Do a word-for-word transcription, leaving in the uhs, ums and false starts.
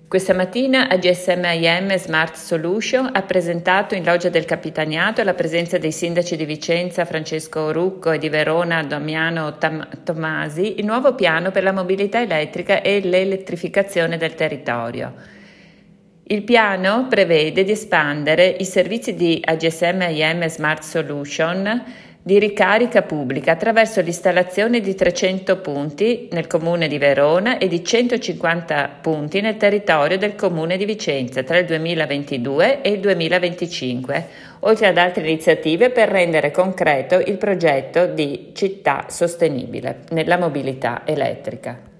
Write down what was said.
Questa mattina A G S M I M Smart Solution ha presentato in loggia del Capitaniato, alla presenza dei sindaci di Vicenza Francesco Rucco e di Verona Damiano Tam- Tomasi, il nuovo piano per la mobilità elettrica e l'elettrificazione del territorio. Il piano prevede di espandere i servizi di A G S M I M Smart Solution di ricarica pubblica attraverso l'installazione di trecento punti nel comune di Verona e di centocinquanta punti nel territorio del comune di Vicenza tra il duemilaventidue e il duemilaventicinque, oltre ad altre iniziative per rendere concreto il progetto di città sostenibile nella mobilità elettrica.